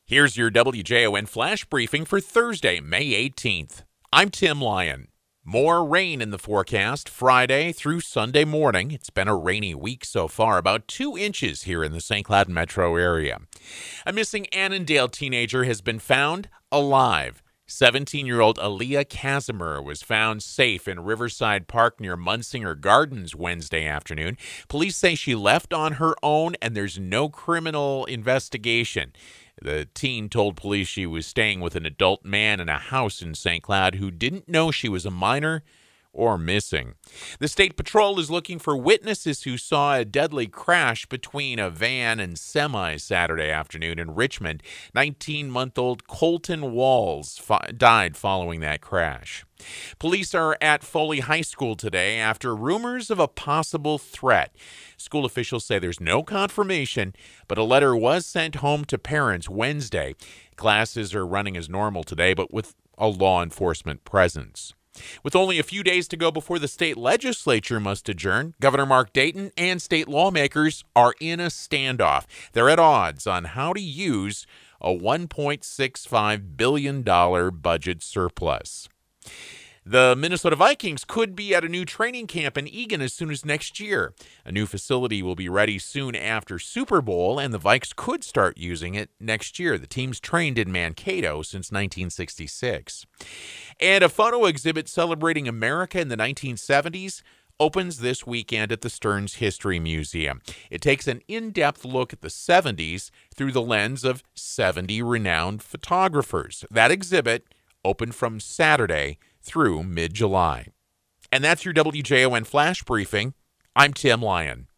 Here's your WJON flash briefing for Thursday, May 18th. I'm Tim Lyon. More rain in the forecast Friday through Sunday morning. It's been a rainy week so far, about 2 inches here in the St. Cloud metro area. A missing Annandale teenager has been found alive. 17-year-old Aaliyah Casimir was found safe in Riverside Park near Munsinger Gardens Wednesday afternoon. Police say she left on her own and there's no criminal investigation. The teen told police she was staying with an adult man in a house in St. Cloud who didn't know she was a minor or missing. The State Patrol is looking for witnesses who saw a deadly crash between a van and semi Saturday afternoon in Richmond. 19-month-old Colton Walls died following that crash. Police are at Foley High School today after rumors of a possible threat. School officials say there's no confirmation, but a letter was sent home to parents Wednesday. Classes are running as normal today, but with a law enforcement presence. With only a few days to go before the state legislature must adjourn, Governor Mark Dayton and state lawmakers are in a standoff. They're at odds on how to use a $1.65 billion budget surplus. The Minnesota Vikings could be at a new training camp in Eagan as soon as next year. A new facility will be ready soon after Super Bowl, and the Vikes could start using it next year. The team's trained in Mankato since 1966. And a photo exhibit celebrating America in the 1970s opens this weekend at the Stearns History Museum. It takes an in-depth look at the 70s through the lens of 70 renowned photographers. That exhibit opened from Saturday through mid-July. And that's your WJON Flash Briefing. I'm Tim Lyon.